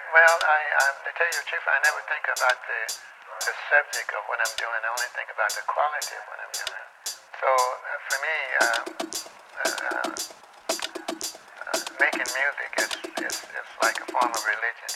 Well, to tell you the truth, I never think about the subject of what I'm doing. I only think about the quality of what I'm doing. So for me, making music is like a form of religion.